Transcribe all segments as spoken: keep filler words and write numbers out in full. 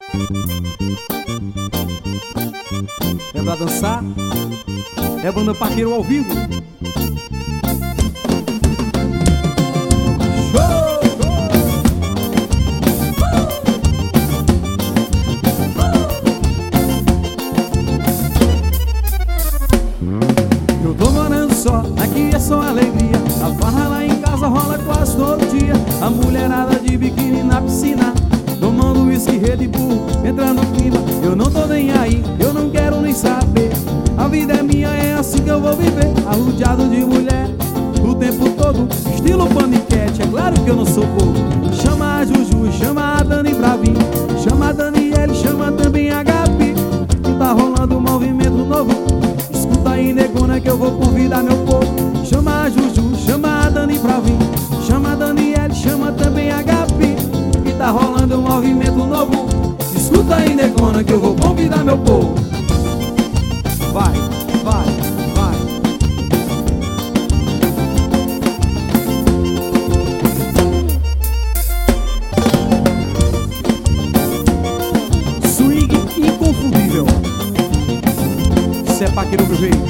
É pra dançar? É banda Paquiro ao vivo. Show! Eu tô morando só, aqui é só alegria. A farra lá em casa rola quase todo dia. A mulherada de biquíni na piscina, tomando uísque, Red Bull, entra no clima. Eu não tô nem aí, eu não quero nem saber. A vida é minha, é assim que eu vou viver. Arrodeado de mulher o tempo todo, estilo paniquete, é claro que eu não sou bobo. Chama a Juju, chama a Dani pra vir. Chama a Daniele, chama também a Gabi, que tá rolando um movimento novo. Escuta aí, negona, que eu vou convidar meu povo. Chama a Juju, chama a Dani pra vir. Chama a Daniele, chama também a Gabi, que tá rolando um movimento novo. Escuta aí, negona, que eu vou convidar meu povo. Vai, vai, vai. Swing inconfundível. Isso é Paquiro pro rei.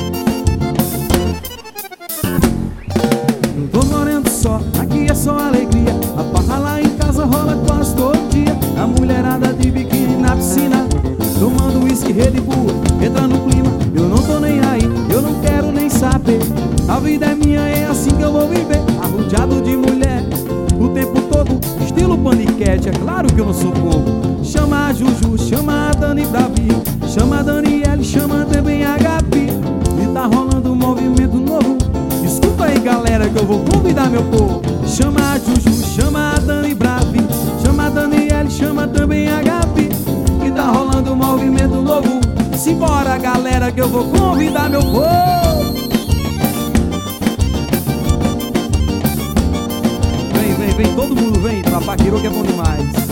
Eu tô morando só, aqui é só alegria. A farra lá em casa rola quase todo dia. A mulherada de biquíni na piscina, tomando uísque, Red Bull, entra no clima. Eu não tô nem aí, eu não quero nem saber. A vida é minha, é assim que eu vou viver. Arrodeado de mulher o tempo todo, estilo paniquete, é claro que eu não sou bobo. Chama a Juju, chama a Dani pra vir. Chama a Daniele, chama também a Gabi, e tá rolando um movimento novo. Escuta aí, galera, que eu vou convidar meu povo. Chama a Juju, chama a Dani pra vir. Chama a Daniele, chama também a Gabi, que tá rolando um movimento novo. Simbora, galera, que eu vou convidar meu povo. Vem, vem, vem, todo mundo vem pra Paquiro, que é bom demais.